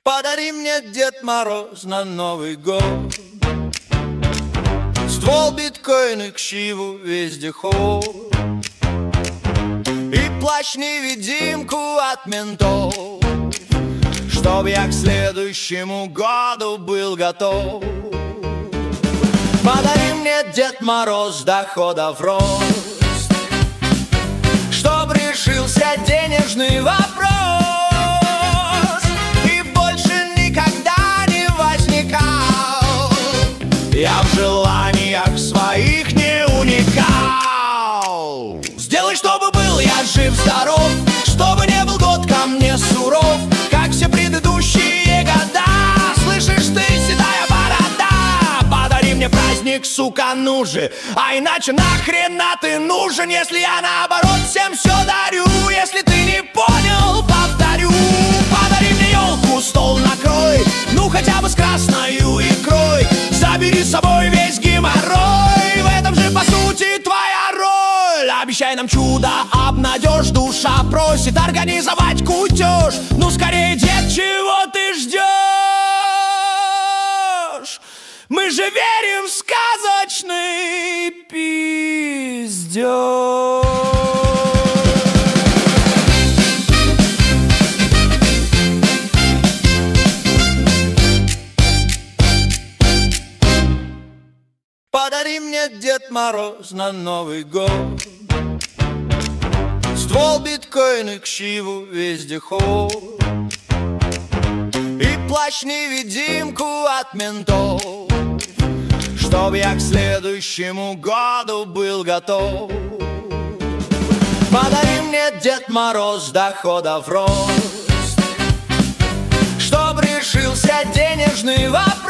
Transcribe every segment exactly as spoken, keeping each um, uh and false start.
Подари мне, Дед Мороз, на Новый год ствол, биткоин и к чиву вездеход, и плащ-невидимку от ментов, чтоб я к следующему году был готов. Подари мне, Дед Мороз, дохода в рост, чтоб решился денежный вопрос и больше никогда не возникал я в желаниях своих не уникал. Сделай, чтобы был я жив-здоров, чтобы не был год ко мне суров, как все предыдущие года. Слышишь ты, седая борода, подари мне праздник, сука, ну же, а иначе нахрена ты нужен, если я наоборот всем все дарю. Если ты не понял, повторю. Подари мне елку, стол накрой, ну хотя бы с красною икрой. Забери с собой весь геморрой, в этом же по сути твоя роль. Обещай нам чудо, обнадежь, душа просит организовать кутеж. Ну скорее, дед, чего ты ждешь? Мы же верим в сказочный пиздеж. Подари мне, Дед Мороз, на Новый год ствол, биткоин и к чиву вездеход, и плащ-невидимку от ментов, чтоб я к следующему году был готов. Подари мне, Дед Мороз, дохода в рост, чтоб решился денежный вопрос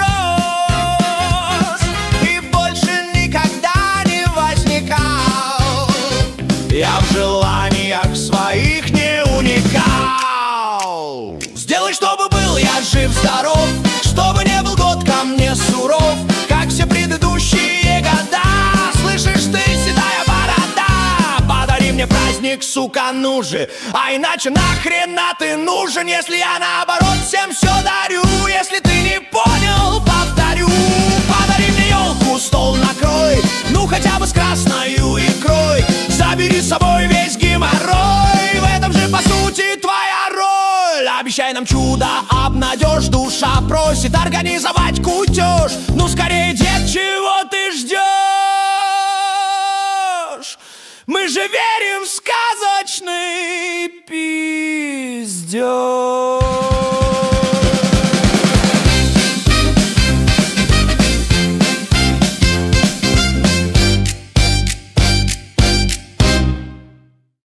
я в желаниях своих не уникал. Сделай, чтобы был я жив-здоров, чтобы не был год ко мне суров, как все предыдущие года. Слышишь ты, седая борода, подари мне праздник, сука, ну же, а иначе нахрена ты нужен, если я наоборот всем все дарю. Если ты не понял, повторю. Подари мне елку, стол накрой, ну хотя бы с красною икрой. Забери с собой весь геморрой, в этом же по сути твоя роль. Обещай нам чудо, обнадежь, душа просит организовать кутеж. Ну скорее, дед, чего ты ждешь? Мы же верим в сказочный пиздеж.